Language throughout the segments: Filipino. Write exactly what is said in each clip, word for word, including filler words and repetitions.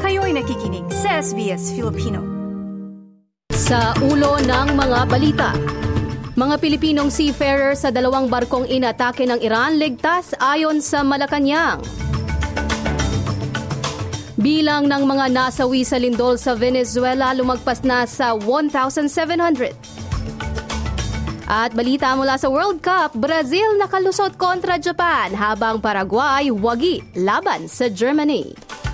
Kayo'y nakikinig sa S B S Filipino. Sa ulo ng mga balita, mga Pilipinong seafarer sa dalawang barkong inatake ng Iran ligtas ayon sa Malacanang. Bilang ng mga nasawi sa lindol sa Venezuela lumagpas na sa one thousand seven hundred. At balita mula sa World Cup, Brazil nakalusot kontra Japan habang Paraguay wagi laban sa Germany.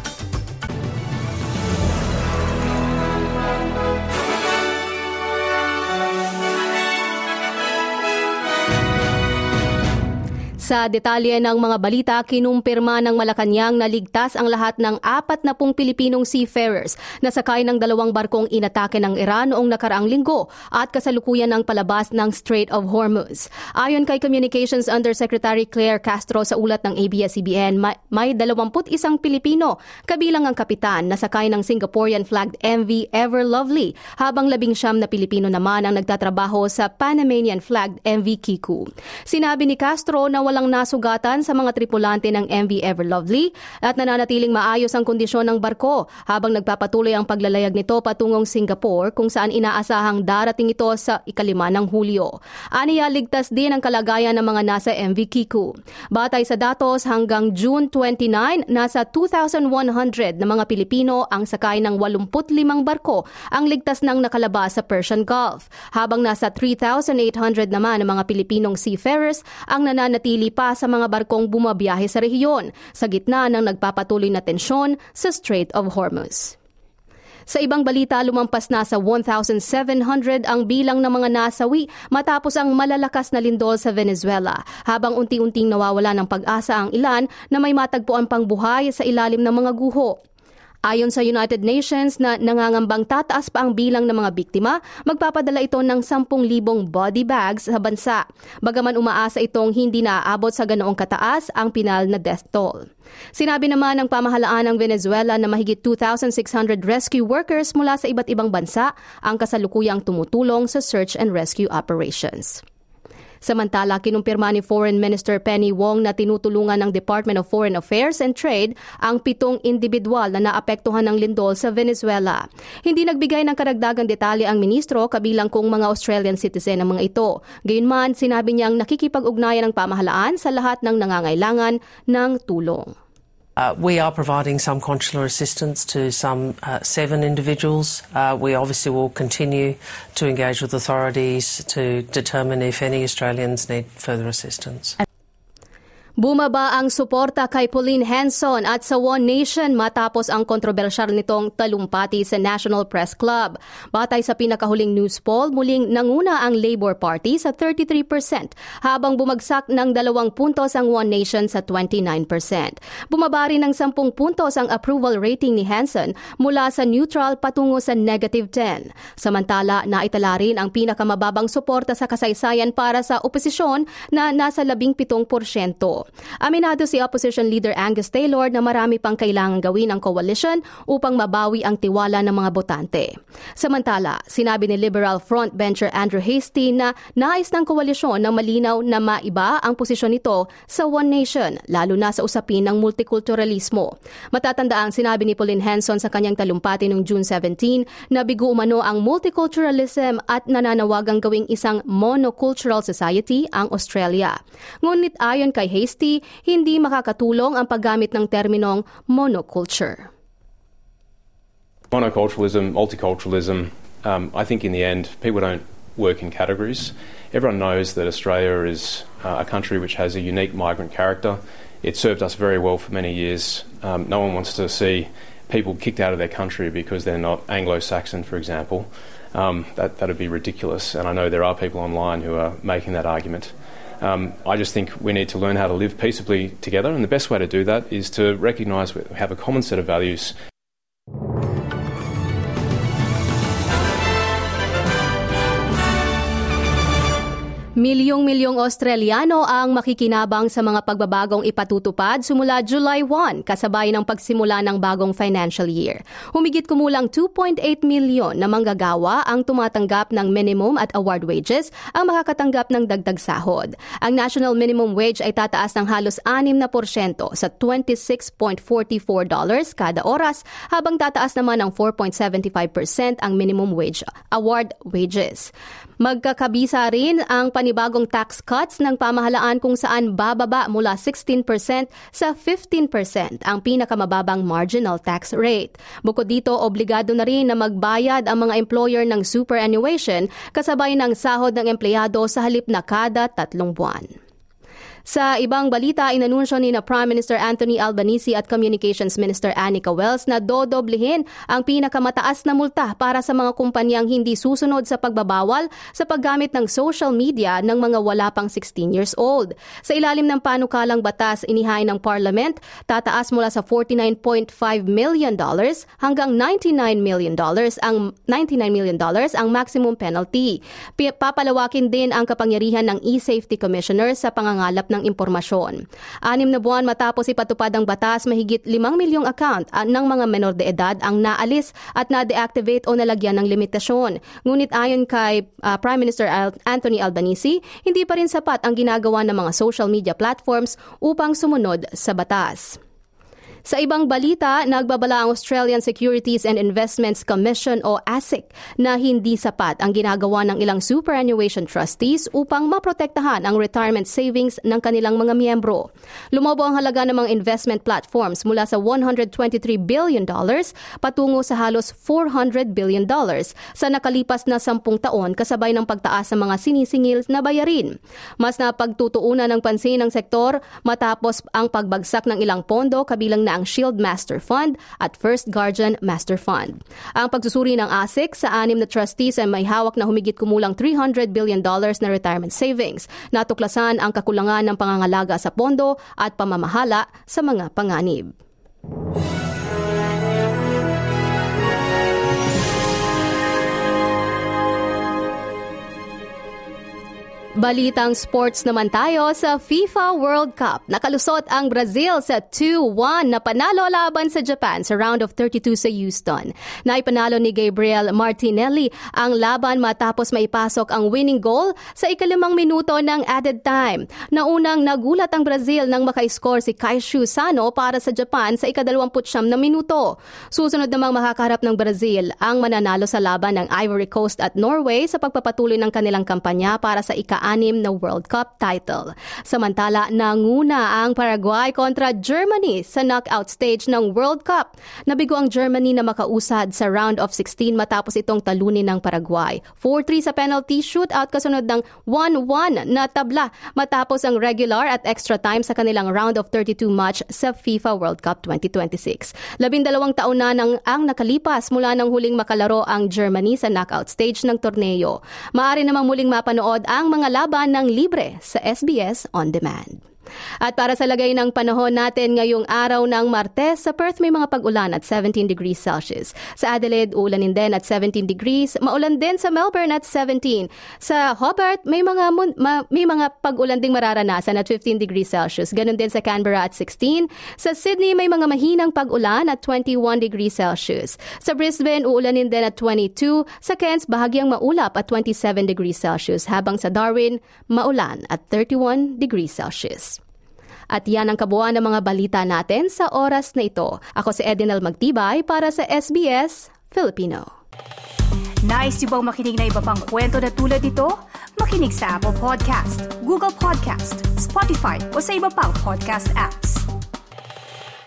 Sa detalye ng mga balita, kinumpirma ng Malacanang na ligtas ang lahat ng apat na pung Pilipinong seafarers na sakay ng dalawang barkong inatake ng Iran noong nakaraang linggo at kasalukuyan ng palabas ng Strait of Hormuz. Ayon kay Communications Undersecretary Claire Castro sa ulat ng A B S C B N, may dalawampu't isang Pilipino, kabilang ang kapitan na sakay ng Singaporean-flagged M V Ever Lovely, habang labing siyam na Pilipino naman ang nagtatrabaho sa Panamanian-flagged M V Kiku. Sinabi ni Castro na walang nasugatan sa mga tripulante ng M V Ever Lovely at nananatiling maayos ang kondisyon ng barko habang nagpapatuloy ang paglalayag nito patungong Singapore kung saan inaasahang darating ito sa ikalima ng Hulyo. Aniya, ligtas din ang kalagayan ng mga nasa M V Kiku. Batay sa datos, hanggang June twenty-ninth, nasa two thousand one hundred na mga Pilipino ang sakay ng eighty-five barko ang ligtas nang nakalabas sa Persian Gulf, habang nasa three thousand eight hundred naman ang mga Pilipinong seafarers ang nananatili pa sa mga barkong bumabiyahe sa rehiyon sa gitna ng nagpapatuloy na tensyon sa Strait of Hormuz. Sa ibang balita, lumampas na sa one thousand seven hundred ang bilang ng mga nasawi matapos ang malalakas na lindol sa Venezuela, habang unti-unting nawawala ng pag-asa ang ilan na may matagpuan pang buhay sa ilalim ng mga guho. Ayon sa United Nations na nangangambang tataas pa ang bilang ng mga biktima, magpapadala ito ng ten thousand body bags sa bansa. Bagaman umaasa itong hindi naaabot sa ganoong kataas ang pinal na death toll. Sinabi naman ng pamahalaan ng Venezuela na mahigit two thousand six hundred rescue workers mula sa iba't ibang bansa ang kasalukuyang tumutulong sa search and rescue operations. Samantala, kinumpirma ni Foreign Minister Penny Wong na tinutulungan ng Department of Foreign Affairs and Trade ang pitong individual na naapektuhan ng lindol sa Venezuela. Hindi nagbigay ng karagdagang detalye ang ministro, kabilang kung mga Australian citizen ang mga ito. Gayunman, sinabi niyang nakikipag-ugnayan ng pamahalaan sa lahat ng nangangailangan ng tulong. Uh, we are providing some consular assistance to some uh, seven individuals. Uh, we obviously will continue to engage with authorities to determine if any Australians need further assistance. Bumaba ang suporta kay Pauline Hanson at sa One Nation matapos ang kontrobersyal nitong talumpati sa National Press Club. Batay sa pinakahuling news poll, muling nanguna ang Labour Party sa thirty-three percent habang bumagsak ng dalawang puntos ang One Nation sa twenty-nine percent. Bumaba rin ng ten puntos ang approval rating ni Hanson mula sa neutral patungo sa negative ten. Samantala, naitala rin ang pinakamababang suporta sa kasaysayan para sa oposisyon na nasa labing pitong porsyento. Aminado si Opposition Leader Angus Taylor na marami pang kailangang gawin ang coalition upang mabawi ang tiwala ng mga botante. Samantala, sinabi ni Liberal frontbencher Andrew Hastie na nais ng koalisyon na malinaw na maiba ang posisyon nito sa One Nation, lalo na sa usapin ng multikulturalismo. Matatanda ang sinabi ni Pauline Hanson sa kanyang talumpati noong June seventeenth na bigo umano ang multiculturalism at nananawagang gawing isang monocultural society ang Australia. Ngunit ayon kay Hastie, hindi makakatulong ang paggamit ng terminong monoculture. Monoculturalism, multiculturalism, um, I think in the end, people don't work in categories. Everyone knows that Australia is uh, a country which has a unique migrant character. It served us very well for many years. Um, no one wants to see people kicked out of their country because they're not Anglo-Saxon, for example. Um, that that would be ridiculous, and I know there are people online who are making that argument. Um, I just think we need to learn how to live peaceably together, and the best way to do that is to recognise we have a common set of values. Milyong-milyong Australiano ang makikinabang sa mga pagbabagong ipatutupad simula July first kasabay ng pagsimula ng bagong financial year. Humigit kumulang two point eight milyon na manggagawa ang tumatanggap ng minimum at award wages ang makakatanggap ng dagdag sahod. Ang national minimum wage ay tataas ng halos six na porsyento sa twenty-six point four four dollars kada oras, habang tataas naman ng four point seven five percent ang minimum wage award wages. Magkakabisa rin ang panibagong tax cuts ng pamahalaan kung saan bababa mula sixteen percent sa fifteen percent ang pinakamababang marginal tax rate. Bukod dito, obligado na rin na magbayad ang mga employer ng superannuation kasabay ng sahod ng empleyado sa halip na kada tatlong buwan. Sa ibang balita, inanunsyo ni na Prime Minister Anthony Albanese at Communications Minister Anika Wells na dodoblehin ang pinakamataas na multa para sa mga kumpanyang hindi susunod sa pagbabawal sa paggamit ng social media ng mga wala pang sixteen years old. Sa ilalim ng panukalang batas inihain ng Parliament, tataas mula sa forty-nine point five million dollars hanggang ninety-nine million dollars ang ninety-nine million dollars ang maximum penalty. Papalawakin din ang kapangyarihan ng e-Safety Commissioner sa pangangalap ng impormasyon. Anim na buwan matapos ipatupad ang batas, mahigit limang milyong account ng mga menor de edad ang naalis at na-deactivate o nalagyan ng limitasyon. Ngunit ayon kay uh, Prime Minister Al- Anthony Albanese, hindi pa rin sapat ang ginagawa ng mga social media platforms upang sumunod sa batas. Sa ibang balita, nagbabala ang Australian Securities and Investments Commission o A S I C na hindi sapat ang ginagawa ng ilang superannuation trustees upang maprotektahan ang retirement savings ng kanilang mga miyembro. Lumobo ang halaga ng mga investment platforms mula sa one hundred twenty-three billion dollars patungo sa halos four hundred billion dollars sa nakalipas na sampung taon kasabay ng pagtaas ng mga sinisingil na bayarin. Mas napagtutuunan ng pansin ng sektor matapos ang pagbagsak ng ilang pondo kabilang na ang Shield Master Fund at First Guardian Master Fund. Ang pagsusuri ng A S I C sa anim na trustees ay may hawak na humigit kumulang three hundred billion dollars na retirement savings. Natuklasan ang kakulangan ng pangangalaga sa pondo at pamamahala sa mga panganib. Balitang sports naman tayo sa FIFA World Cup. Nakalusot ang Brazil sa two one na panalo laban sa Japan sa round of thirty-two sa Houston. Naipanalo ni Gabriel Martinelli ang laban matapos maipasok ang winning goal sa ikalimang minuto ng added time. Naunang nagulat ang Brazil nang maka-score si Kaishu Sano para sa Japan sa ikadalawamputsyam na minuto. Susunod namang makakaharap ng Brazil ang mananalo sa laban ng Ivory Coast at Norway sa pagpapatuloy ng kanilang kampanya para sa ika anim na World Cup title. Samantala, nanguna ang Paraguay kontra Germany sa knockout stage ng World Cup. Nabigo ang Germany na makausad sa round of sixteen matapos itong talunin ng Paraguay. four three sa penalty shootout kasunod ng one one na tabla matapos ang regular at extra time sa kanilang round of thirty-two match sa FIFA World Cup twenty twenty-six. Labindalawang taon na nang ang nakalipas mula nang huling makalaro ang Germany sa knockout stage ng torneo. Maaari namang muling mapanood ang mga laban ng libre sa S B S On Demand. At para sa lagay ng panahon natin ngayong araw ng Martes, sa Perth may mga pag-ulan at seventeen degrees Celsius. Sa Adelaide, ulanin din at seventeen degrees. Maulan din sa Melbourne at seventeen. Sa Hobart, may mga mun- ma- may mga pag-ulan ding mararanasan at fifteen degrees Celsius. Ganon din sa Canberra at sixteen. Sa Sydney, may mga mahinang pag-ulan at twenty-one degrees Celsius. Sa Brisbane, uulanin din at twenty-two. Sa Cairns, bahagyang maulap at twenty-seven degrees Celsius. Habang sa Darwin, maulan at thirty-one degrees Celsius. At yan ang kabuuan ng mga balita natin sa oras na ito. Ako si Edinel Magtibay para sa S B S Filipino. Nice yung bang makinig na iba pang kwento na tulad ito? Makinig sa Apple Podcast, Google Podcast, Spotify o sa iba pang podcast apps.